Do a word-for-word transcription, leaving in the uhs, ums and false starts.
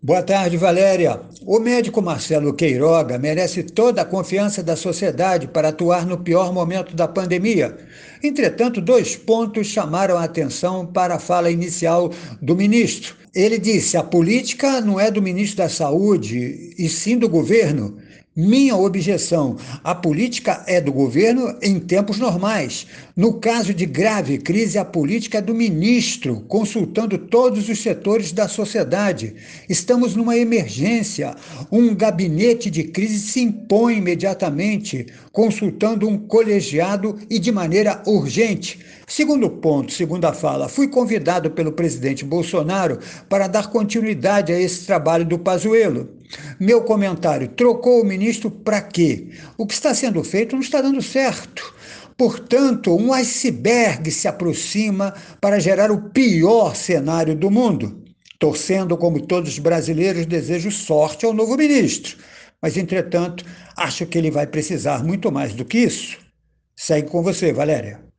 Boa tarde, Valéria. O médico Marcelo Queiroga merece toda a confiança da sociedade para atuar no pior momento da pandemia. Entretanto, dois pontos chamaram a atenção para a fala inicial do ministro. Ele disse: a política não é do ministro da Saúde, e sim do governo. Minha objeção: a política é do governo em tempos normais. No caso de grave crise, a política é do ministro, consultando todos os setores da sociedade. Estamos numa emergência. Um gabinete de crise se impõe imediatamente, consultando um colegiado e de maneira urgente. Segundo ponto, segunda fala, fui convidado pelo presidente Bolsonaro para dar continuidade a esse trabalho do Pazuello. Meu comentário: trocou o ministro para quê? O que está sendo feito não está dando certo. Portanto, um iceberg se aproxima para gerar o pior cenário do mundo. Torcendo, como todos os brasileiros, desejo sorte ao novo ministro. Mas, entretanto, acho que ele vai precisar muito mais do que isso. Segue com você, Valéria.